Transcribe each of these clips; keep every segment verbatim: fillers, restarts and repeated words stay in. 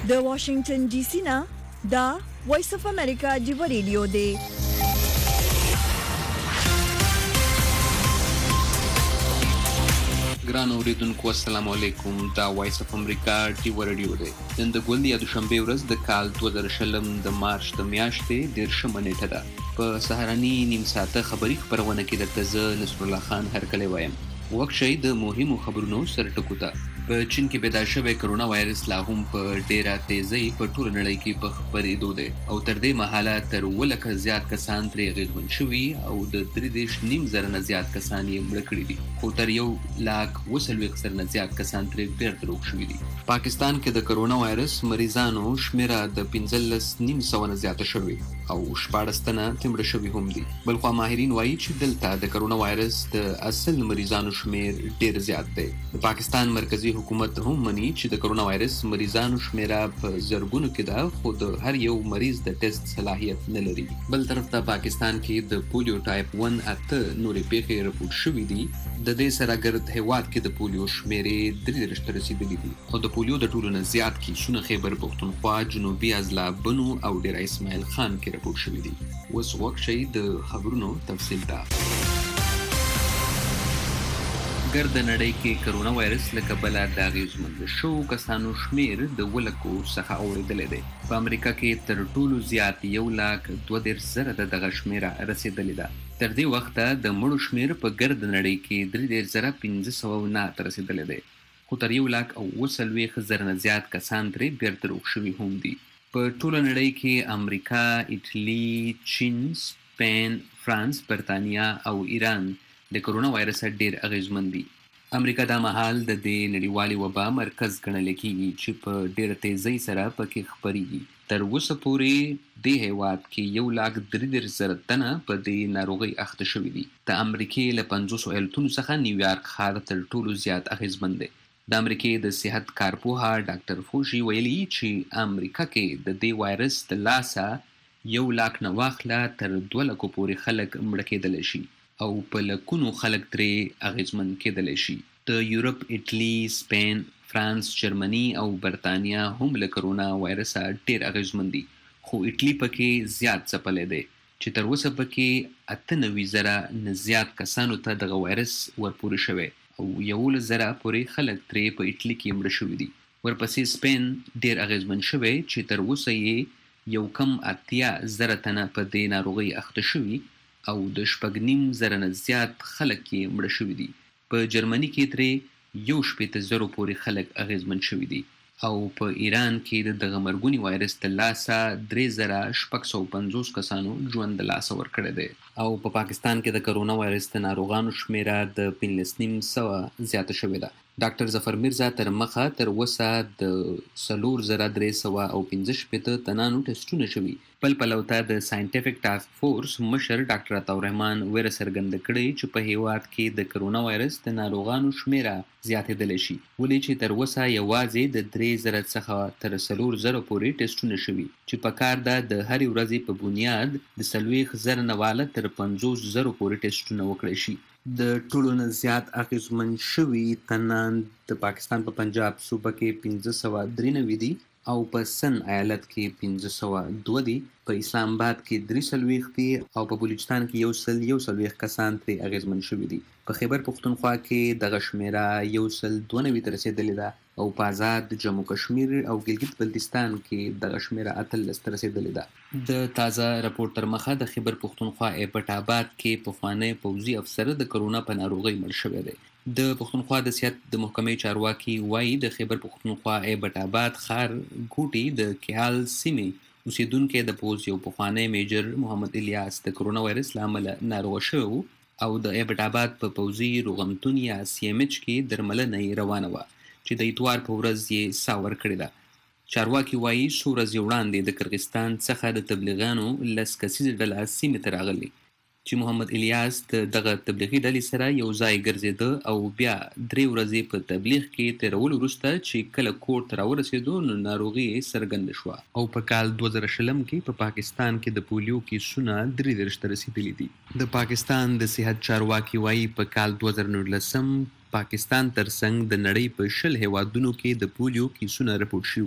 د واشنگټن ډي سي نه دا وایس اف امریکا دی ریډیو دی. ګران اوریدونکو السلام علیکم. دا وایس اف امریکا دی ریډیو دی. نن د ګوند یا دوشنبه ورځ د کال دوه زره شلم د مارچ د میاشتې دیرشمه نیټه ده. په سهارني نیم ساعته خبری خبرونه کې درته زه نصر الله خان هرکلی وایم. وخت شي د مهمو خبرونو سره ټکو ته. په چین کې پیدا شوی کرونا وایرس لا هم په ډیره تیزی په ټوله نړۍ کې په خپرېدو دی او تر دې مهاله تر اووه لکه زیات کسان ترې اغېزمن شوي او د درې دېرش نیم زره نه زیات کسان یې مړه کړي دي، خو تر یو لاک اووه څلوېښت زره نه زیات کسان ترې بیرته روغ شوي دي. پاکستان کې د کرونا وایرس مریضانو شمیره د پنځلس نیم سوه نه زیاته شوې او شپاړس تنه ترې مړه شوي هم دي. بلخوا ماهرین وایي چې دلته د کرونا وایرس د اصل مریضانو شمیر ډیر زیات دی. د پاکستان مرکزی حکومت هم مني چې د کرونا وایرس مریضانو شمیره په زرګونو کې ده، خو د هر یو مریض د ټیسټ صلاحیت نه لري. بل طرف ته پاکستان کې د پولیو ټایپ ون اته نورې پیښې راپورټ شوې دي. د دې سره ګرد هیواد کې د پولیو شمیرې درې دېرش ته رسیدلي دي او د پولیو د ټولو نه زیات کیسونه خیبر پښتونخوا، جنوبي اضلاع بنو او ډیره اسماعیل خان کې راپورټ شوي دي. اوس وخت شي د خبرونو تفصیل ته. ګرد نړۍ کې کرونا وایرس له کبله د اغېزمن شوو کسانو شمیر د اووه لکو څخه اوړېدلی دی. په امریکا کې تر ټولو زیات یو لاک دوه دېرش زره د دغه شمیره رسېدلې ده. تر دې وخته د مړو شمیر په ګرد نړۍ کې درې دېرش زره پنځه سوه نه ته رسېدلی دی، خو تر یو لاک او اووه څلوېښت زره نه زیات کسان ترې بیرته روغ شوي هم دي. په ټوله نړۍ کې امریکا، ایټالي، چین، سپین، فرانس، برطانیه او ایران د کرونا وایرس ډیر اغېزمن دي. امریکا دا مهال د دې نړیوالې وبا مرکز ګڼل کېږي چې په ډیره تیزۍ سره پکې خپریږي. تر اوسه پورې دې هیواد کې یو لاک درې دېرش زره تنه په دې ناروغۍ اخته شوي دي. د امریکې له پنځوسو ایالتونو څخه نیویارک ښار تر ټولو زیات اغېزمن دی. د امریکې د صحت کارپوه ډاکټر فوشي ویلي چې امریکا کې د دې وایرس د لاسه یو لاک نه واخله تر دوه لکو پورې خلک مړه کېدلی شي او په لکونو خلک ترې اغېزمن کېدلی شي. د یورپ، ایټالي، سپین، فرانس، جرمني او برطانیه هم له کرونا وایرسه ډېر اغېزمن دي، خو ایټالي پکې زیات ځپلی دی چې تر اوسه پکې اته نوي زره نه زیات کسانو ته دغه وایرس ورپورې شوی او یولس زره پورې خلک ترې په ایټالي کې مړه شوي دي. ورپسې سپین ډېر اغېزمن شوی چې تر اوسه یې یو کم اتیا زره تنه په دې ناروغۍ اخته شوي او د شپږ نیم زره نه زیات خلک یې مړه شوي دي. په جرمني کې ترې یو شپېته زرو پورې خلک اغېزمن شوي دي او په ایران کې د دغه مرګوني وایرس د لاسه درې زره شپږ سوه پنځوس کسانو ژوند د لاسه ورکړی دی او په پاکستان کې د کرونا وایرس د ناروغانو شمیره د پنځلس نیم سوه زیاته شوې ده. ډاکټر ظفر میرزا تر مخه تر اوسه د څلور زره درې سوه او پنځه شپېته تنانو ټسټونه شوي. بل پلو ته د ساینټیفیک ټاسک فورس مشر ډاکټر عطاء الرحمن ویره څرګنده کړې چې په هیواد کې د کرونا وایرس د ناروغانو شمیره زیاتېدلی شي، ولې چې تر اوسه یوازې د درې زره څخه تر څلور زره پورې ټسټونه شوي چې په کار ده د هرې ورځې په بنیاد د څلوېښت زره نه واله تر پنځوس زرو پورې ټسټونه وکړی شي. د ټولو نه زیات اغېزمن شوي تنان د پاکستان په پنجاب صوبه کې پنځه سوه درې نوي دي او په سن ایالت کې پنځه سوه دوه دي، په اسلام آباد کې درې څلوېښت دي او په بلوچستان کې یو سل یو څلوېښت کسان ترې اغېزمن شوي دي. په خیبر پښتونخوا کې دغه شمیره یو سل دوه نوي ته رسېدلې ده او په آزاد جموں کشمیر او ګلګت بلتستان کې دغه شمیره اتلس ته رسېدلې ده. د تازه راپور تر مخه د خیبر پښتونخوا ایبټ آباد کې پخوانی پوځي افسر د کرونا په ناروغۍ مړ شوی دی. د پښتونخوا د صحت د محکمې چارواکي وایي د خیبر پښتونخوا ایبټ آباد ښار ګوټي د کیال سیمې اوسیدونکی د پوځ یو پخوانی میجر محمد الیاس د کرونا وایرس له امله ناروغه شوی و او د ایبټ آباد په پوځي روغتون یا سی ام ایچ کې درملنه یې روانه وه چې د اتوار په ورځ یې ساه ورکړې ده. چارواکي وایي څو ورځې وړاندې د قرغستان څخه د تبلیغیانو لس کسیزه ډله سیمې ته راغلې چې محمد الیاس د دغه تبلیغي ډلې سره یو ځای ګرځېده او بیا درې ورځې په تبلیغ کې تېرولو وروسته چې کله کور ته راورسېدو نو ناروغي یې څرګنده شوه او په کال دوه زره شلم کې په پاکستان کې د پولیو کیسونه درې دېرش ته رسېدلي دي. د پاکستان د صحت چارواکي وایي په کال دوه زره نولسم پاکستان ترڅنګ د نړۍ په شل هیوادونو کې د پولیو کیسونه راپورټ شوي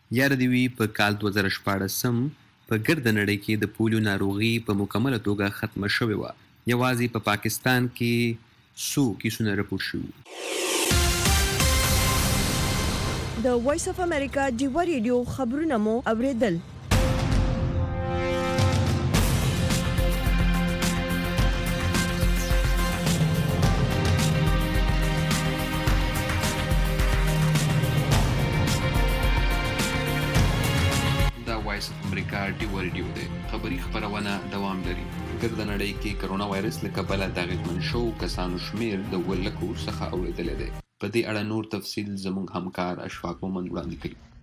یاره دې وي په کال دوه زره شپاړسم په ګرده نړۍ کې د پولیو ناروغي په مکمله توګه ختمه شوې وه. یوازې په پا پاکستان کې څو کیسونه راپور شوي. د وایس اف امریکا ډیوا ریډیو خبرونه مو اوریدل. وایس اف امریکا ډیوا ریډیو دی. خبری خبرونه دوام لري. ګرده نړۍ کې کرونا وایرس له کبله د اغېزمن شوو کسانو شمېر د اووه لکو څخه اوریدلی دی. په دې اړه نور تفصیل زموږ همکار اشفاق مومند وړاندې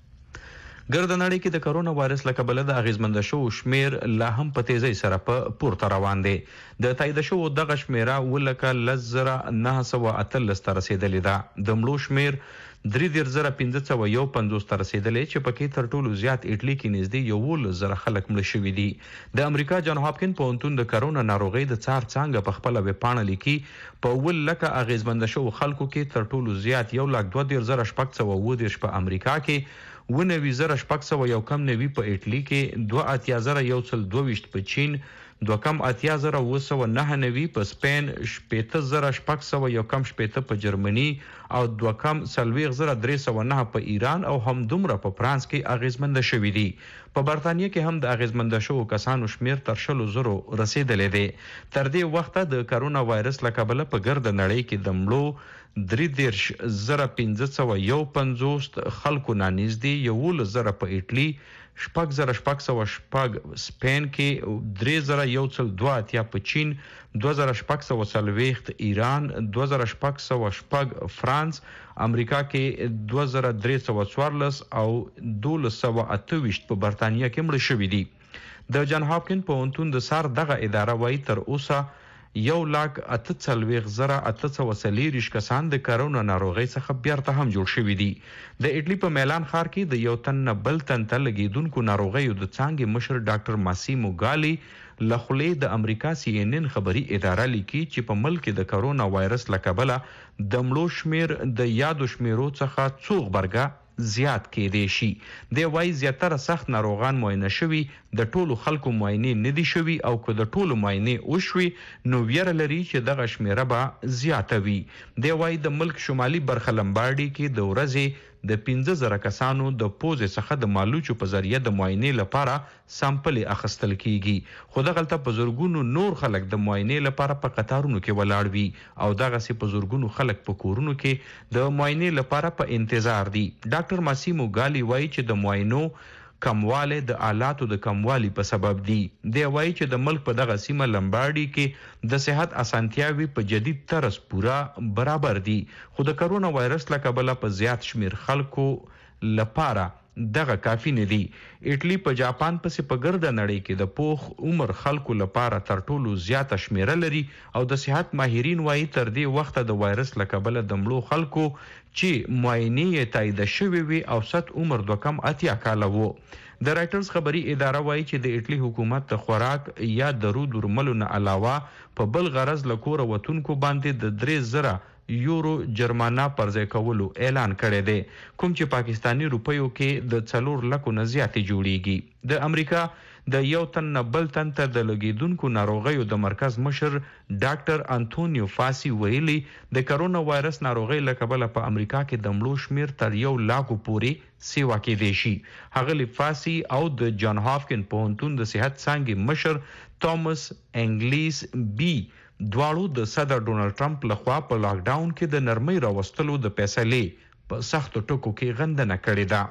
کوي. ګرده نړۍ کې د کرونا وایرس له کبله د اغېزمنده شوو شمېر لا هم په تیزۍ سره په پورته روان دی. د تایید شوو دغه شمېره اووه لکه لس زره نهه سوه اتلس ته رسېدلې ده. د مړو شمېر درې دېرش زره پنځه سوه یو پنځوس ته رسېدلی چې پکې تر ټولو زیات ایټلي کې نږدې یولس زره خلک مړه شوي دي. د امریکا جان هاپکن پوهنتون د کرونا ناروغۍ د څار څانګه په خپله ویبپاڼه لیکي په اووه لکه اغېزمنده شوو خلکو کې تر ټولو زیات یو لاک دوه دېرش زره شپږ سوه اووه دېرش په امریکا کې، اوه نوي زره شپږ سوه یو کم نوي په ایټلي کې، دوه اتیا زره یو سل دوه ویشت په چین، دوه کم اتیا زره اوه سوه نهه نوي په سپین، شپېته زره شپږ سوه یو کم شپېته په جرمني او دوه کم څلوېښت زره درې سوه نهه په ایران او همدومره په فرانس کې اغېزمنده شوي دي. په برطانیه کې هم د اغېزمنده شوو کسانو شمېر تر شلو زرو رسېدلی دی. تر دې وخته د کرونا وایرس له کبله په ګرده نړۍ کې د مړو درې دېرش زره پنځه سوه یو پنځوس خلکو نه نږدې یولس زره په ایټلي، شپږ زره شپږ سوه شپږ سپین کې، درې زره یو سل دوه اتیا په چین، دوه زره شپږ سوه څلوېښت ایران، دوه زره شپږ سوه شپږ فرانس، امریکا کې دوه زره درې سوه څوارلس او دولس سوه اته ویشت په برطانیه کې مړه شوي دي. د جان هاپکن پوهنتون د سار دغه اداره وایي تر اوسه یو لاک اته څلوېښت زره اته سوه څلېرویشت کسان د کرونا ناروغۍ څخه بیرته هم جوړ شوي دي. د ایټلي په میلان ښار کې د یو تن نه بل تن ته لګېدونکو ناروغیو د څانګې مشر ډاکټر ماسیمو ګالي له خولې د امریکا سی ان ان خبري اداره لیکي چې په ملک کې د کرونا وایرس له کبله د مړو شمېر د یادو شمېرو څخه څو غبرګه زیات کېدی شي. دی وايي زیاتره سخت ناروغان معاینه شوي، د ټولو خلکو معاینې نه دي شوي او که د ټولو معاینې وشوي نو ویره لري چې دغه شمېره به زیاته وي. دی وايي د ملک شمالي برخه لمباړي کې د ورځې د پنځه زره کسانو د پوزې څخه د مالوچو په ذریعه د معاینې لپاره سامپلې اخیستل کیږي، خو دغلته په زرګونو نور خلک د معاینې لپاره په قطارونو کې ولاړ وي او دغسې په زرګونو خلک په کورونو کې د معاینې لپاره په انتظار دي. ډاکټر ماسیمو ګالي وایي چې د معاینو کموالی د آلاتو د کموالي په سبب دی. دی وایي چې د ملک په دغه سیمه لمباړي کې د صحت اسانتیاوي په جدید طرز پوره برابر دي، خو د کرونا وایرس له کبله په زیات شمیر خلکو لپاره دغه کافی نه دی. ایټلی په جاپان پسې په ګرده نړۍ کې د پوخ عمر خلکو لپاره تر ټولو زیاته شمیره لري او د صحت ماهرین وایي تر دې وخته د وایرس له کبله د مړو خلکو چې معاینې یې تایید شوې وي اوسط عمر دوه کم اتیا کاله و. د رایټرز خبري اداره وایي چې د ایټلی حکومت د خوراک یا درو درملو نه علاوه په بل غرض له کوره وتونکو باندې د درې زره یورو جرمانه پرځای کولو اعلان کړی دی، کوم چې پاکستانی روپیو کې د څلور لکو نه زیاتې جوړیږي. د امریکا د یو تن نه بل تن ته د لګیدونکو ناروغیو د مرکز مشر ډاکټر انټونیو فاسي ویلي د کرونا وایرس ناروغۍ له کبله په امریکا کې د مړو شمیر تر یو لاکو پورې سیوا کېدی شي. ښاغلي فاسي او د جان هاپکن پوهنتون د صحت څانګې مشر توماس انګلیس بي دواړو د صدر ډونالد ټرمپ لخوا په لاک ډاون کې د نرمۍ راوستلو د فیصلې په سختو ټکو کې غندنه کړې ده.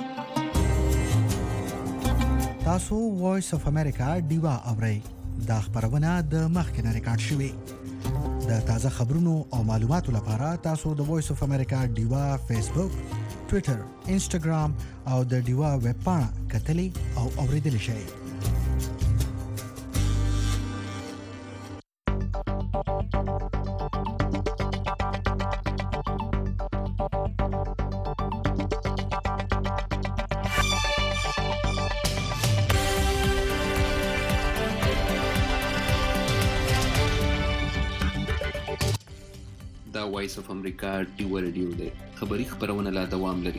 تاسو وایس اف امریکا ډیوا اورئ. دا خبرونه د مخکنه ریکارډ شوې. د تازه خبرونو او معلوماتو لپاره تاسو د وایس اف امریکا ډیوا فیسبوک، ټویټر، انسټاګرام او د ډیوا ویب پاڼه کتلی او اوریدلی شئ. وایس اف امریکا ډیوا ریډیو دی. خبری خبرونه لا دوام لري.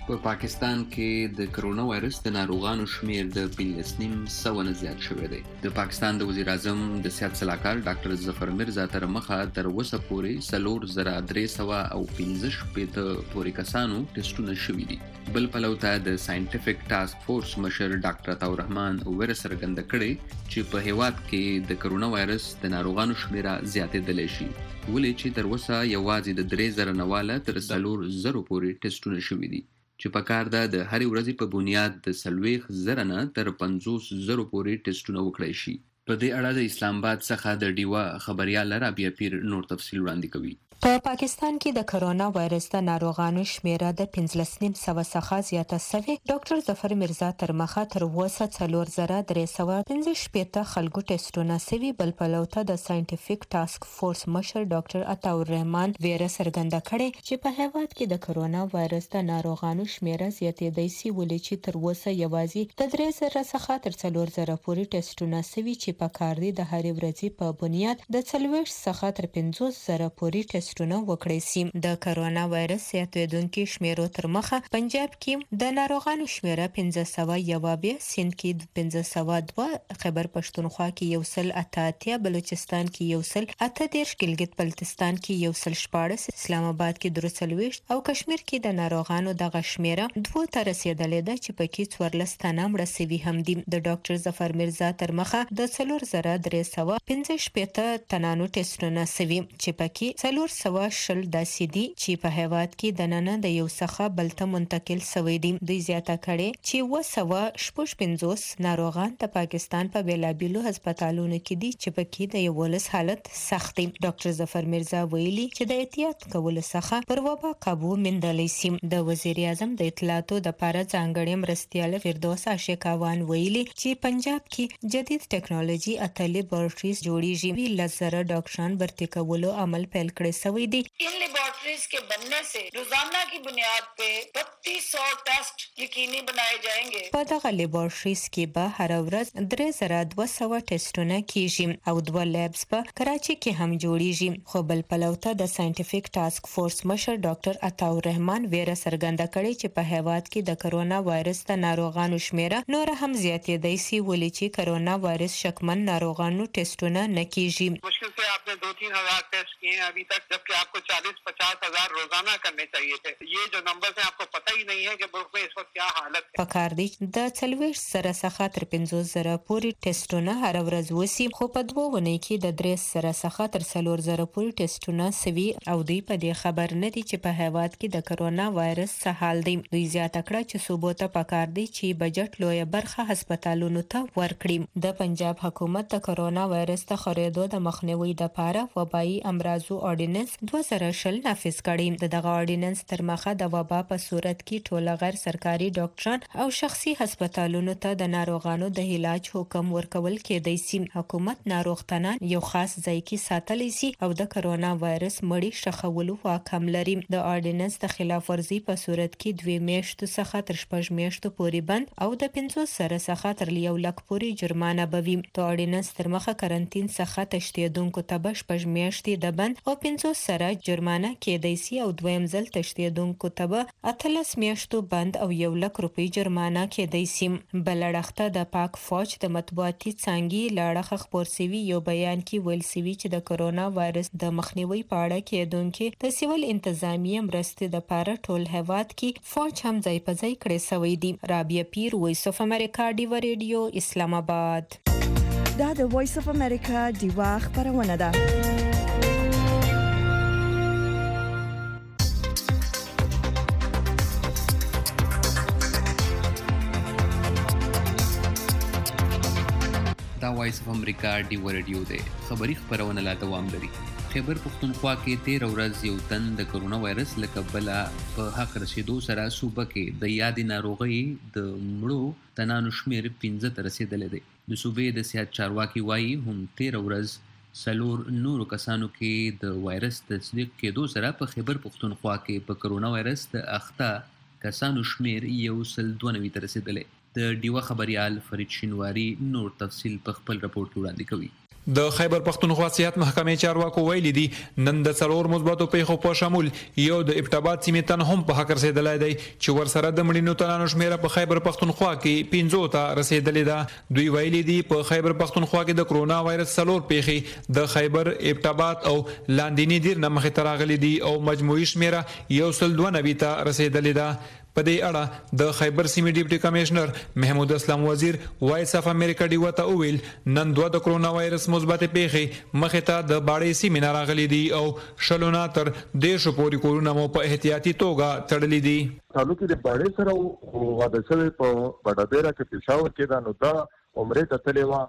په پاکستان کې د کرونا وایرس د ناروغانو شمیر د پنځلس نیم سوه نه زیات شوی دی. د پاکستان د وزیر اعظم د صحت صلاحکار ډاکټر ظفر مرزا تر مخه تر اوسه پورې څلور زره درې سوه او پنځه شپېته پورې کسانو ټسټونه شوي دي. بل پلو ته د ساينټیفیک ټاسک فورس مشر ډاکټر عطا الرحمن ویره څرګنده کړې چې په هیواد کې د کرونا وایرس د ناروغانو شمیر زیاتېدلی شي، ولې چې تر اوسه یوازې د درې زره نه واله تر څلور زرو پورې ټسټونه شوي دي، چې په کار ده د هرې ورځې په بنیاد د څلوېښت زره نه تر پنځوس زرو پورې ټسټونه وکړای شي. په دې اړه د اسلام آباد څخه د ډیوا خبريال رابعه پیر نور تفصیل وړاندې کوي. په پاکستان کې د کرونا وایرس د ناروغانو شمیره د پنځلس نیم سوه څخه زیاته شوې. ډاکټر ظفر مرزا تر مخه تر اوسه څلور زره درې سوه پنځه شپېته خلکو ټسټونه شوي. بل پلو ته د ساينټیفیک ټاسک فورس مشر ډاکټر عطا الرحمن ویره څرګنده کړې چې په هیواد کې د کرونا وایرس د ناروغانو شمیره زیاتېدای شي، ولې چې تر اوسه یوازې د درې زره څخه تر څلور زره پورې ټسټونه شوي، چې په کار دي د هرې ورځې په بنیاد د څلوېښت څخه تر پنځوس زره پورې ټسټونه وکړای شي. د کرونا وایرس زیاتېدونکو شمیرو تر مخه پنجاب کې د ناروغانو شمیره پنځه سوه یوویشت، سند کې پنځه سوه دوه، خیبر پښتونخوا کې یو سل اته اتیا، بلوچستان کې یو سل اته دېرش، ګلګت بلتستان کې یو سل شپاړس، اسلام آباد کې درې څلوېښت او کشمیر کې د ناروغانو دغه شمیره دوه ته رسیدلې ده، چې پکې څوارلس تنه مړه شوي هم دي. د ډاکټر ظفر مرزا تر مخه د څلور زره درې سوه پنځه شپېته تنانو ټسټونه شوي، چې پکې څلور سوه شل داسې دي چې په هیواد کې د ننه د یو څخه بل ته منتقل شوي دي. دوی زیاته کړې چې اووه سوه شپږ پنځوس ناروغان د پاکستان په بیلابیلو هسپتالونو کې دي، چې پکې د یوولس حالت سخت دی. ډاکټر ظفر مرزا ویلي چې د احتیاط کولو څخه پر وبا قابو موندلی شي. د وزیر اعظم د اطلاعاتو د لپاره ځانګړي مرستیال فردوس عاشقاوان ویلي چې پنجاب کې جدید ټیکنالوژي اته لیبارټریز جوړیږي. لس زره ډاکټران برتي کولو عمل پیل کړی شوی دی. इन लेबोरेटरीज के बनने से रोजाना की बुनियाद पे बत्तीस सौ टेस्ट यकीनी बनाए जाएंगे. په دغه لیبارټریز کې به هر ورځ درې زره دوه سوه ټسټونه کیږي او دوه لیبز په کراچي کې هم جوړیږي. خو بل پلو ته د ساينټیفیک ټاسک فورس مشر ډاکټر عطا الرحمن ویره څرګنده کړې چې په هیواد کې د کرونا وایرس د ناروغانو شمیره نور هم زیاتېدای شي، ولې چې کرونا وایرس شکمن ناروغانو ټسټونه نه کیږي. मुश्किल से आपने दो तीन हजार टेस्ट किए हैं अभी तक, जबकि आपको चालीस पचास हजार रोजाना करने चाहिए थे. ये जो नंबर है आपको पता ही नहीं है कि मुल्क में इस वक्त क्या हालत है. پکار دی د څلوېښت زره څخه تر پنځوس زره پورې ټسټونه هر ورځ وسی، خو په دوه ونې کې د درې زره څخه تر څلور زره پورې ټسټونه سوي او دوی په دې خبر نه دي چې په هیواد کې د کرونا وایرس څه حال دی. دوی زیاته کړه چې صوبو ته پکار دی چې بجټ لویه برخه هسپتالونو ته ورکړي. د پنجاب حکومت د کرونا وایرس ته خورېدو د مخنیوي لپاره وبایي امراضو اورډیننس دوه زره شل نافذ کړی. دغه اورډیننس تر مخه د وبا په صورت کې ټوله غیر سرکاري ډاکټران او شخصي هسپتالونو ته د ناروغانو د علاج حکم ورکول کېدای شي. حکومت ناروغتنان یو خاص ځای کې ساتلی شي او د کرونا وایرس مړی شخولو واک هم لري. د اورډیننس د خلاف ورزي په صورت کې دوه میاشتو څخه تر شپږ میاشتو پورې بند او د پنځوس زره څخه تر یو لک پورې جرمانه بوي. د اورډیننس تر مخه کرنټین څخه تښتېدونکو ته به شپږ میاشتې د بند او پنځوس زره جرمانه کېدای شي او دویم ځل تښتېدونکو ته به اتلس میاشتو بند او یو لک روپۍ جرمانه کېدای شي. بل اړخته د پاک فوج د مطبوعاتي څانګې له اړخه خپور شوي یو بیان کې ویل شوي چې د کرونا وایرس د مخنیوي په اړه کېدونکې د سیول انتظامیې مرستې دپاره ټول هیواد کې فوج هم ځای په ځای کړی شوی دی. رابعه پیر، وایس اف امریکا، ډیوا ریډیو، اسلام آباد. دا د وایس اف امریکا ډیوا خبرونه ده. دا وایس اف امریکا ډیوا ریډیو دی. خبری خبرونه لا دوام لري. خیبر پښتونخوا کې تیر ورځ یو تن د کرونا وایرس له کبله په حق رسیدو سره صوبه کې د یادې ناروغۍ د مړو تنانو شمیر پنځه ته رسیدلی دی. د صوبې د صحت چارواکي وایي هم تیر ورځ څلور نورو کسانو کې د وایرس تصدیق کېدو سره په خیبر پښتونخوا کې په کرونا وایرس د اخته کسانو شمیر یو سل دوه نوي ته رسیدلی. د ډیوا خبريال فرید شینواری نور تفصیل په خپل راپور کې وړاندې کوي. د خیبر پختونخوا صحت محکمې چارواکو ویلي دي نن د څلور مثبتو پیښو په شمول یو د ابټاباد سیمې تن هم په حق رسیدلی دی چې ورسره د مړینو تنانو شمیره په خیبر پختونخوا کې پنځو ته رسیدلې ده. دوی ویلي دي په خیبر پختونخوا کې د کرونا وایرس څلور پیښې د خیبر ابټاباد او لاندینی دیر نه مخې ته راغلي دي او مجموعي شمیره یو سل دوه نوي ته رسیدلې ده. په دې اړه د خیبر سیمې ډیپټي کمشنر محمود اسلام وزیر وایس اف امریکا ډیو ته وویل نن دوه د کرونا وایرس مثبت پیښې مخې ته د باړې سیمې نه راغلي دي او شلونه تر دیشو پورې کورونه مو په احتیاطي توګه تړلي دي. تعلق د باړې سره واده شوی په بډابیرا کې پېښور کې دا نو دا عمره ته تللی وه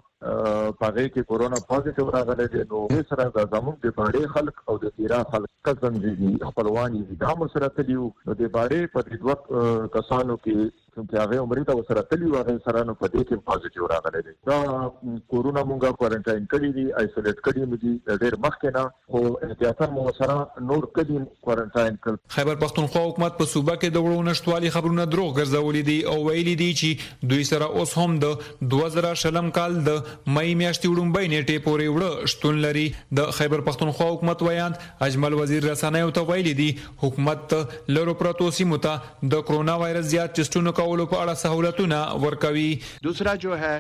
په هغې کې کورونا پازیټیو راغلی دی. نو هغې سره د زموږ د باړې خلک او د تیرا خلک کزن دي خپلوان دي دا هم سره تلي وو. نو د باړې په دې دوه کسانو کې چې هغې عمرې ته ورسره تلي وو هغې سره نو په دې کې پازیټیو راغلی دی. دا کورونا مونږ کوارنټاین کړي دي آیسولیټ کړي مو دي ډېر مخکې نه خو احتیاطاً مو سره نور کړي کوارنټاین کړل. خیبر پختونخوا حکومت په صوبه کې د وړو نشټوالي خبرونه دروغ ګرځولي دي او ویلي دي چې دوی سره اوس هم د دوه زره شلم کال د مې میاشتې وړومبۍ نیټې پورې وړه شتون لري. د خیبر پختونخوا حکومت ویاند اجمل وزیر رسنیو ته ویلي دي حکومت لرو پرتو سیمو ته د کرونا وایرس زیات ټیسټونو کولو په اړه سہولتونه ورکوي. دوسرا جو ہے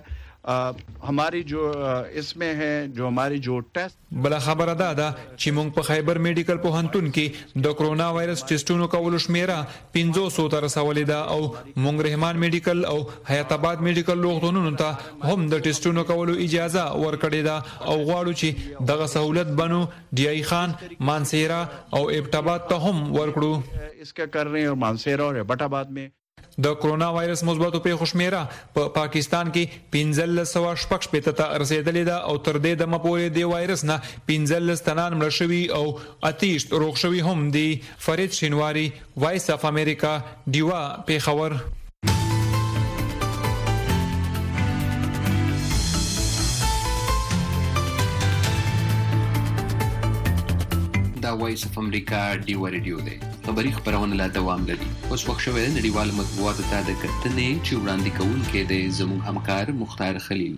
हमारी जो इसमें है जो हमारी जो टेस्ट بل خبره ده دا چې موږ په خیبر میډیکل پوهنتون کې د کرونا وایرس ټیسټونو کولو شمیره پنځه سوه ته رسولې ده او موږ رحمان میډیکل او حیات آباد میډیکل روغتونونو ته هم د ټیسټونو کولو اجازه ورکړې ده او غواړو چې دغه سہولت بنو ډی ای خان مانسیرا او ابټاباد ته هم ورکړو. इसका कर रहे हैं और मानसेरा और ابټاباد में د کرونا وایرس مثبتو پیښو شمیره په پا پاکستان کې پنځه سوه شپږ شپېته ته رسیدلې ده او تر دې دمه پورې د وایرس نه پنځه تنان مړه شوي او اتیش روغ شوي هم دي. فرید شینواری وایس اف امریکا ډیوا پیښور. دا وایس اف امریکا ډیوا ریډیو دی. خبری خبرونه لا دوام لري. اوس وخت شوی د نړیوال مطبوعاتو ته د کتنې چې وړاندې کوونکی دی زموږ همکار مختار خلیل.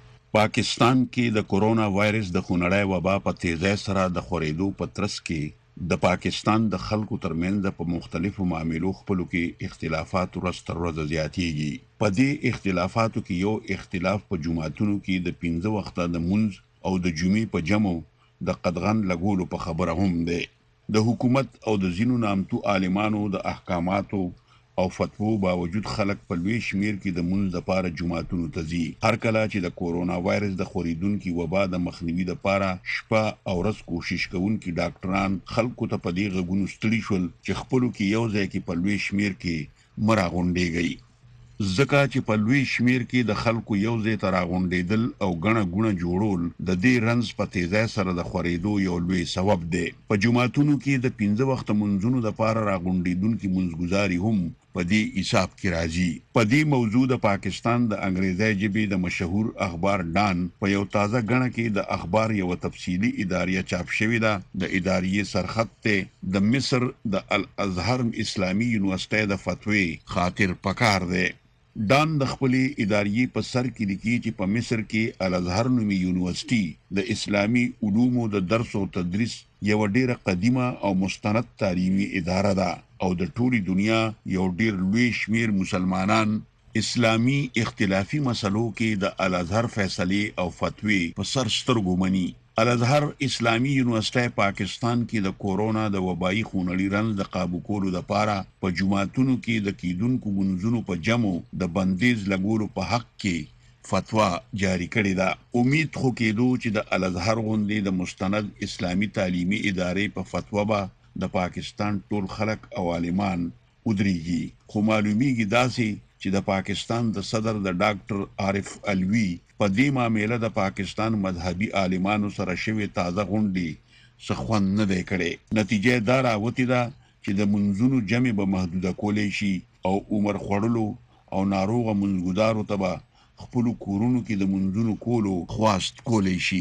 پاکستان کې د کورونا وایرس د خونړۍ وبا په تیزۍ سره د خورېدو په ترڅ کې د پاکستان د خلکو ترمنځ په مختلفو معاملو خپلو کې اختلافات ورځ تر ورځې زیاتېږي. په دې اختلافاتو کې یو اختلاف په جوماتونو کې د پنځه وخته د مونځ او د جمعې په جمع د قدغن لګولو په خبره هم دی. د حکومت او د ځینو نامتو عالمانو د احکاماتو او فتوو باوجود خلک په لوی شمیر کې د مونځ لپاره جوماتونو ته ځي. هر کله چې د کورونا وایرس د خورېدونکي وبا د مخنیوي لپاره شپه او ورځ کوشش کوونکي ډاکټران خلکو ته په دې غږونو ستړي شول چې خپلو کې یو ځای کې په لوی شمیر کې مه راغونډېږئ. ځکه چې په لوی شمیر کې د خلکو یو ځای ته راغونډېدل او ګڼه ګوڼه جوړول د دې رنځ په تیزۍ سره د خورېدو یو لوی سبب دی. په جوماتونو کې د پنځه وخته منځونو لپاره راغونډېدونکي منځګزاري هم په دې حساب کې راځي. په دې موضوع د پاکستان د انګریزي ژبې د مشهور اخبار ډان په یو تازه غڼه کې د اخبار یو تفصیلی اداریه چاپ شوې ده. د اداریې سرخط ته د مصر د الازهر اسلامي یونیورسيټي د فتوی خاطر پکار دی. ډان د خپلې اداریې په سر کې لیکي چې په مصر کې الازهر نومي یونیورسيټي د اسلامي علومو د درس او تدریس یو ډیره قدیمه او مستند تعلیمي اداره ده او د ټولي دنیا یو ډیر لوی شمیر مسلمانان اسلامي اختلافي مسلو کې د الازهر فیصله او فتوی په سر سترګو مني. الازهر اسلامي یونیورسيټي پاکستان کې د کورونا د وبایي خونړي رنځ د قابو کولو لپاره په جوماتونو کې د کیدونکو منځونو په جمع د بندیز لګولو په حق کې فتوا جاری کړې ده. امید خو کېدو چې د الازهر غوندې د مستند اسلامي تعلیمي ادارې په فتوا به د پاکستان ټول خلک او عالمان ودرېږي. خو معلومیږي داسې چې د پاکستان د صدر د ډاکټر عارف علوي په دې معاملې د پاکستان مذهبي عالمانو سره شوی تازه غونډې څه خوند نه دی کړی. نتیجه دا راوتې ده چې د منځونو جمع به محدوده کولی شي او عمر خوړلو او ناروغه منځګزارو ته به خپلو کورونو کې د منځونو کولو خواست کولی شي.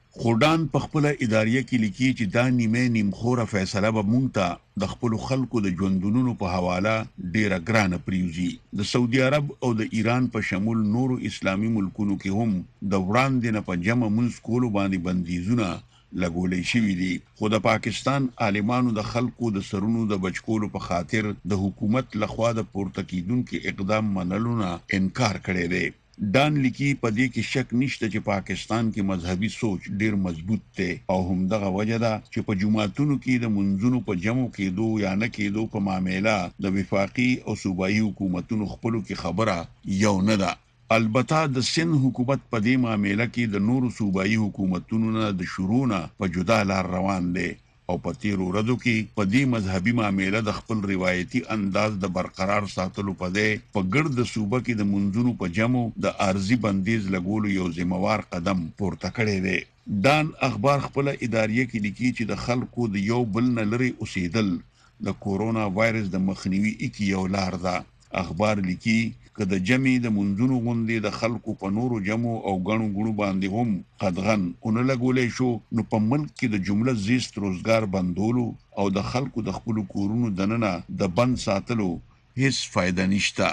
خودان په خپل اداریه کې لیکي چې دا نیمه نیمخوره فیصله به مونږ ته د خپل خلکو د ژوندونو په حواله ډیره ګرانه پریوزي. د سعودي عرب او د ایران په شمول نورو اسلامي ملکونو کې هم د وړاندې نه په جمع منځ کولو باندې بندیزونه لګولې شوي دي، خو د پاکستان عالمانو د خلکو د سرونو د بچکولو په خاطر د حکومت لخوا د پورته کیدونکو اقدام منلو نه انکار کړی دی. دان لیکي په دې کې شک نشته چې پاکستان کې مذهبي سوچ ډیر مضبوط دی او همدغه وجه ده چې په جمعاتونو کې د منځونو په جمع کېدو یا نه کېدو په معاملې د وفاقي او صوبایي حکومتونو خپلو کې خبره یو نه ده. البته د سند حکومت په دې معاملې کې د نورو صوبایي حکومتونو نه د شروع نه په جدا لار روان دی او په تیرو ورځو کې په دې مذهبي معاملې د خپل روایتي انداز د برقرار ساتلو په دې په ګرد صوبه کې د منځونو په جمع د ارزي بندیز لګولو یو ذمہوار قدم پورته کړی دی. دان اخبار خپل اداریه کې لیکي چې د خلکو د یو بل نه لري اوسېدل د کورونا وایرس د مخنیوي کې یو لار ده. اخبار لیکي که د جمع د منځونو غوندې د خلکو په نورو جمع او غنو غړو باندې هم قدغن اون لګولې شو نو په ملک کې د جمله زیست روزګار بندولو او د خلکو د خپل کورونو دننه د بند ساتلو هیڅ فائدہ نشته.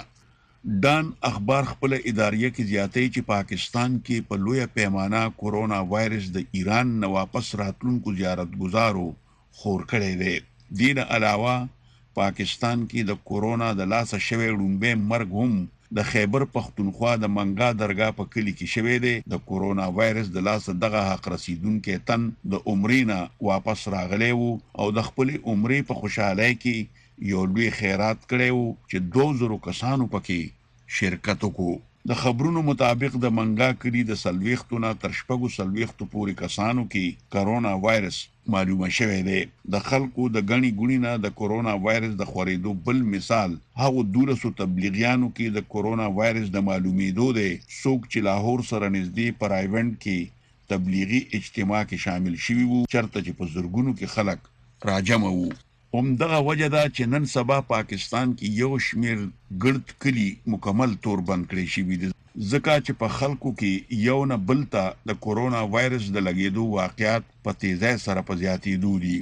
دان اخبار خپل اداریه کې زیاتې چې پاکستان کې په لویه پیمانه کورونا وایرس د ایران نه واپس راتلونکو زیارت گزارو خور کړی دی. دین علاوه پاکستان کې د کورونا د لاسه شوی ړومبه مرګ هم د خیبر پختونخوا د منګا درگاه په کلی کې شوی دی. د کورونا وایرس د لاسه دغه حق رسیدونکو تن د عمرینا واپس راغلی وو او د خپل عمرې په خوشحالۍ کې یو لوی خیرات کړی وو چې دوه زره کسانو پکې شرکت وکړو. د خبرونو مطابق د منګا کلی د سلويختو نه تر شپږو سلويختو پورې کسانو کې کورونا وایرس معلومه شوی دی. د خلکو د غني ګونی نه د کورونا وایرس د خورېدو بل مثال هغه دولسو تبلیغیانو کې د کورونا وایرس د معلومېدو دی څوک چې لاهور سره نږدې پرایوند کې تبلیغي اجتماع کې شامل شوي وو چرته چې په زرګونو کې خلک راجمع وو. همدغه وجه ده چې نن سبا پاکستان کې یو شمیر ګرد کلی مکمل تور بند کړی شوي دي ځکه چې په خلکو کې یو نه بل ته د کورونا وایرس د لګېدو واقعیات په تیزۍ سره په زیاتېدو دي.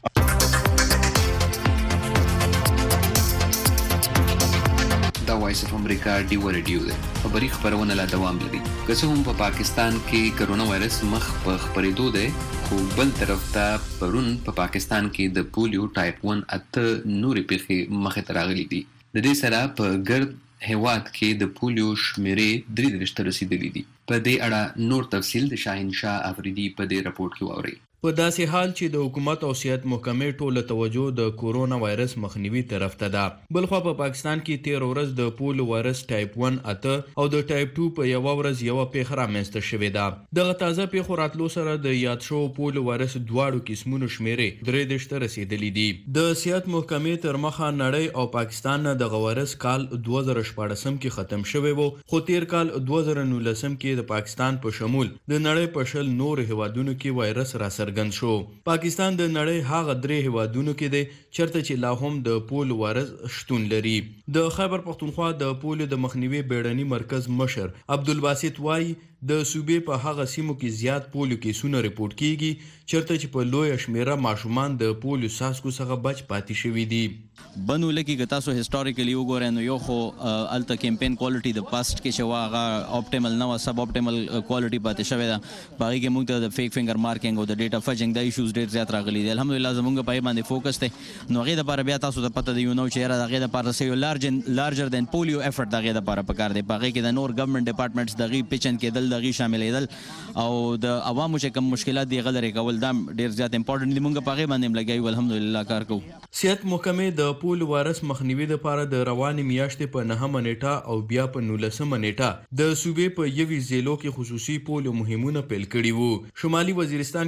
دا وایس اف امریکا ډیو ریډیو ده. خبری خبرونه لا دوام لري. که څه هم په پاکستان کې کرونا وایرس مخ په خبرېدو ده خو بل طرف ته پرون په پاکستان کې د پولیو ټایپ ون اته نورې پیښې مخې ته راغلي دي. د دې سره په ګرد هیواد کې د پولیو شمیرې درې دېرش ته رسیدلي دي. په دې اړه نور تفصیل د شاهین شاه افریدي په دې رپورټ کې واورئ. په داسې حال چې د حکومت او صحت محکمې ټوله توجه د کورونا وایرس مخنیوي طرف ته ده. بلخوا په پاکستان کې تیر ورځ د پولیو وایرس ټایپ ون اته او د ټایپ ټو په یو ورځ یو پیښه رامنځته شوې ده. دغه تازه پیښو راتلو سره د یاد شو پولیو وایرس دواړو قسمونو شمیرې درې دېرش ته رسیدلي دي. د صحت محکمې تر مخه نړۍ او پاکستان نه دغه وایرس کال دوه زره شپاړسم کې ختم شوی وو خو تیر کال دوه زره نولسم کې د پاکستان په شمول د نړۍ په شل نور هیوادونو کې وایرس را سر شو. پاکستان د نړۍ هغه درې هیوادونو کې دی چرته چې لا هم د پولیو وایرس شتون لري. د خیبر پختونخوا د پولیو د مخنیوي بیړني مرکز مشر عبدالباسط وایي د صوبې په هغه سیمو کې زیات پولیو کیسونه ریپورت کیږي چرته چې په لوی شمیره ماشومان د پولیو څاڅکو څخه بچ پاتې شوي دي. بنو لکه که تاسو هیستوریکلی وګورئ نو یو خو الته کیمپین کوالټي د پاست کې شو هغه اپټیمل نه و سب اپټیمل کوالټي پاتې شوی ده. باقي کې موږ ته د فیک فینګر مارکینګ او د ډیټا فجنګ د ایشوز ډیر زیات راغلي دي. الحمدلله زموږ په باندې فوکس دی نو هغه د لپاره بیا تاسو ته پته دی یو نو چې را دغه د لپاره سې لارج لارجر دین پولیو افورت دغه د لپاره پکار دی. باقي کې د نور ګورنمنت ډپارټمنټس دغه پیچن کې دل دغه شاملېدل او د عوامو چې کوم مشکلات دی غلره کول دا ډیر زیات امپورټنت دی. موږ په هغه باندې لګایو الحمدلله کار کوو. صحت محکمې د پولیو وایرس مخنیوي لپاره د روانې میاشتې په نهمه نیټه او بیا په نولسمه نیټه د صوبې په یوې ضلعو کې خصوصي پولیو مهمونه پیل کړي وو. شمالي وزیرستان کې په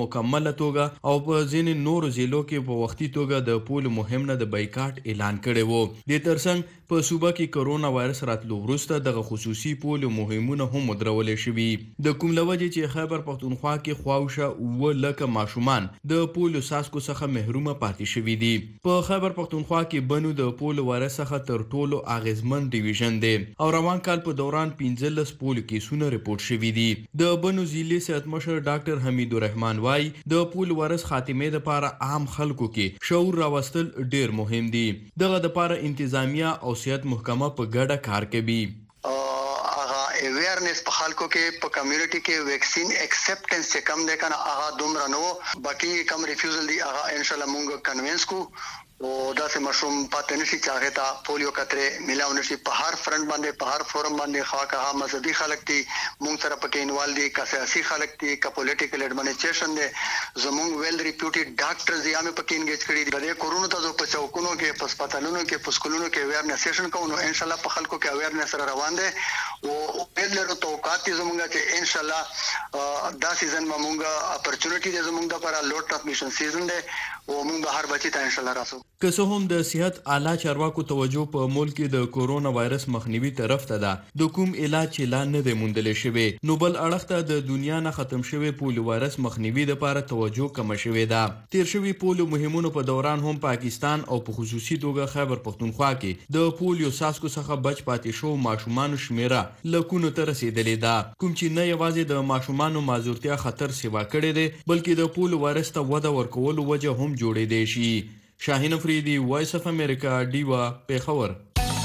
مکمله توګه او په ځینې نورو ضلعو کې په وختي توګه د پول مهم نه د بایکاټ اعلان کړی وو. د ترڅنګ په صوبه کې کرونا وایرس راتلو وروسته دغه خصوصي پول مهمونه هم مدرولې شوي. د کوم لوجې چې خیبر پښتونخوا کې خواوشه اوه لکه ماشومان د پول ساسکو څخه محرومه پاتې شوي دي. په خیبر پښتونخوا کې بنو د پول وایرس څخه تر ټولو اغیزمن ډیویژن دی او روان کال په دوران پنځلس پول کیسونه رپورټ شوي دي. د بنو ضلعې صحت مشر ډاکټر حمید الرحمن وایي د پول وایرس خاتمې لپاره عام خلکو کې شعور راوستل ډیر مهم دي. دغه لپاره انتظامیه او صحت محکمه په ګډه کار کوي. اویرنس په خلکو کې په کمیونټي کې ویکسین ایکسپټنس چې کم دی کنه هغه دومره نو باقي کم ریفیوزل دی هغه ان شاء الله مونږ کنوینس کو او دا سه مشروم پاتې نشي چاغه تا پولیو کتره ملاو نشي په هر فرنٹ باندې په هر فورم باندې خواکه مذهبي خلک دي مونږ سره پکې انوال دي کا سیاسي خلک دي کا پولیټیکل ایڈمنسټریشن دي زمونږ ویل ریپیوټډ ډاکټرز یې هم پکې انګیج کړي دي. د کورونا ته په چوکونو کې په هسپتالونو کې په سکولونو کې اویرنس سیشن کوو ان شاء الله په خلکو کې اویرنس سره روان دي او په لرو توقعات زمونږ چې ان شاء الله دا سیزن ما مونږه اپورتونټی دي زمونږ د لپاره لوډ ټرانسمیشن سیزن دی او مونږ هر بچی ته ان شاء الله راسو. که څه هم د صحت اعلی چارواکو توجه په ملک کې د کورونا وایرس مخنیوي طرف ته ده، د کوم علاج چې لا نه دی موندل شوی، نو بل اړخ ته د دنیا نه ختم شوی پولیو وایرس مخنیوي لپاره توجه کم شوی ده. تیر شوی پولیو مهمونو په دوران هم پاکستان او په خصوصي توګه خیبر پښتونخوا کې د پولیو ساسکو څخه بچ پاتې شو ماشومان شمیره لکونو ته رسیدلې ده، کوم چې نه یوازې د ماشومانو معذورتیا خطر سیوا کړی دی بلکې د پولیو وایرس ته وده ورکولو وجه هم جوړې دی شي. شاهین افریدی، وایس اف امریکا، ډیوا، پیښور.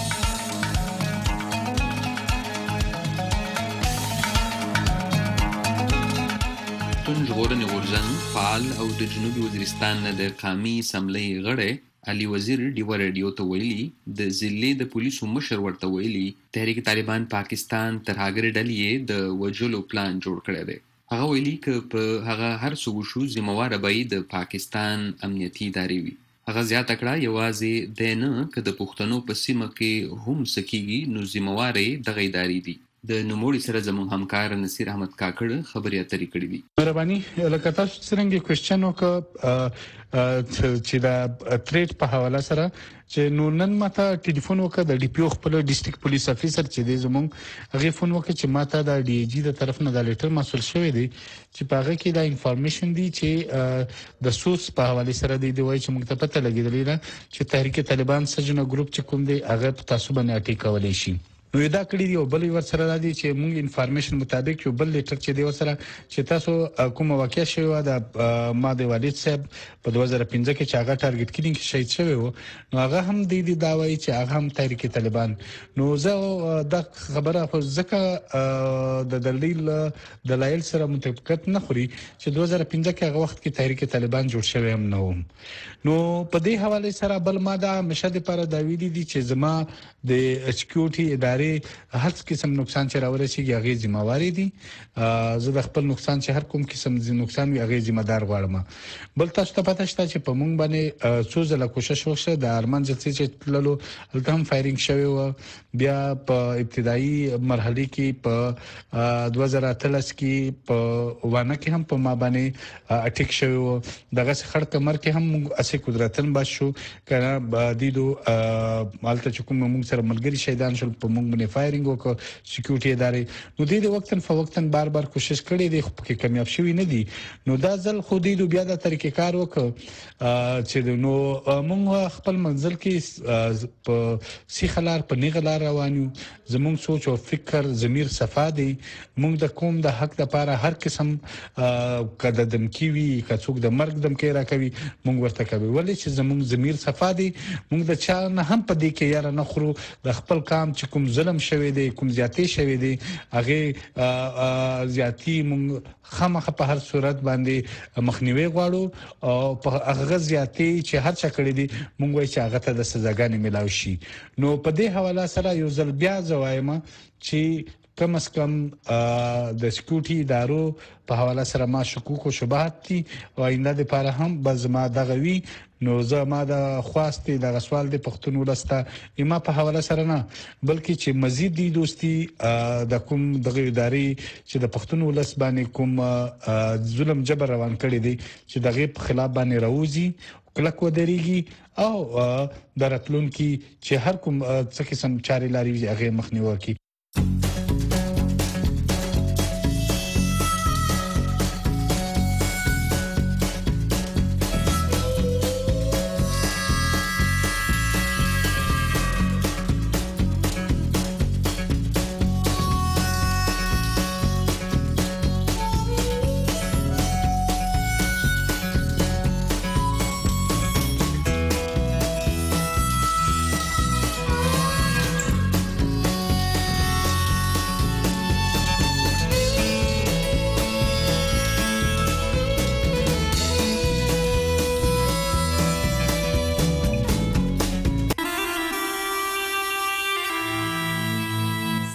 تون ژغورنې غورځنګ فعال او د جنوبي وزیرستان نه د قامي اسمبلۍ غړی علي وزیر ډیوا رادیو ته ویلي د ضلعې د پولیسو مشر ورته ویلي تحریک طالبان پاکستان ترهګرې ډلې د وژلو پلان جوړ کړی دی. هغه ویلي که په هغه هر څه وشو ذمهواره به یې د پاکستان امنیتي ادارې وي. هغه زیاته کړه یوازې دی نه که د پښتنو په سیمه کې هم څه کیږي نو ذمهواره یې دغه ادارې دي. د نوموړي سره زموږ همکار نصیر احمد کاکړ خبرې اترې کړې دي. مهرباني لکه تاسو څنګه کوېسچن وکړه چې دا تریټ په حواله سره چې نو نن ماته ټلیفون وکړ د ډي پی او خپل ډیسټریکټ پولیس افیسر چې دی زموږ هغه فون وکړ چې ماته د ډي جی د طرف نه د لیټر مسول شوی دی چې په هغه کې دا انفارمیشن دی چې د سوس په حواله سره دی دی وایي چې موږ ته پته لګیدلې ده چې تحریک طالبان سجنه ګروپ چې کوم دی هغه په تاسو باندې اټیک کولای شي. نو دا کړی دی او بل ور سره راځي چې موږ انفارمیشن مطابق یو بل لیټر چې دی ورسره چې تاسو کوم واقعیا شوی د ما د والد صاحب په دوه زره پنځه کې چې هغه ټارګټ کړي کې شهید شوی وو نو هغه هم د دې داوی چې هغه هم تحریک طالبان نو زه د خبره خو ځکه د دلیل دلایل سره مطابقت نه خوري چې دوه زره پنځه کې هغه وخت کې تحریک طالبان جوړ شوی هم نه و. نو په دې حواله سره بل ماده مشهد لپاره دا ویلي دي چې زما د سکیورټي ادارې هر قسم نقصان چې راورسیږي هغه ذمہواری دي. زه د خپل نقصان چې هر کوم قسم نقصان وي هغه ذمہ دار غواړم. بل تاسو ته پته شته چې په مونږ باندې څو ځله کوشش وشو د ارمان ځکه چې تللو الته هم فایرینګ شوی و بیا په ابتدایي مرحله کې په دوه زره اتلس کې په وانه کې هم په ما باندې اټیک شوی و دغه خړ کمر کې هم موږ اسې قدرتن بشو کنه دیدو مالته چې کوم موږ سره ملګری شهیدان شول په موږ باندې فایرینګ وکړ سکیورټي ادارې نو د دې وختن فوقتن بار بار کوشش کړي دي خو کې کامیاب شوی نه دي. نو دا ځل خو دیدو بیا د طریقې کار وکړ چې نو موږ خپل منزل کې په سیخلار په نیغلار روانو زموږ سوچ او فکر ضمیر صفا دي. موږ د کوم د حق لپاره هر قسم کده دمکی وی کڅوک د مرګ دمکی را کوي موږ ورته کوي ولې چې زموږ ضمیر صفا دي. موږ د چا نه هم په دې کې یاره نه خورو د خپل کام چې کوم ظلم شوی دی کوم زیاتې شوی دی هغه زیاتی موږ خامخ په هر صورت باندې مخنیوي غواړو او په هغه زیاتې چې هر چا کړی دی موږ وایي چې هغه ته د سزاګانې ملاوي شي. نو په دې حواله سره یو ځل بیا زوایم چې کم از کم د سکیورټي ادارو په حواله سره ما شکوک او شبهات دي او آینده لپاره هم بزما دغوي نو زما د خواستې د سوال د پښتون ولسته ایما په حواله سره نه بلکې چې مزید دی دوستي د کوم دغه ادارې چې د پښتون ولس باندې کوم ظلم جبر روان کړی دی چې دغه په خلاف باندې راوځي کلک ودرېږي او د راتلونکو چې هر کوم څه قسم چاري لاري هغه مخنیوي کوي.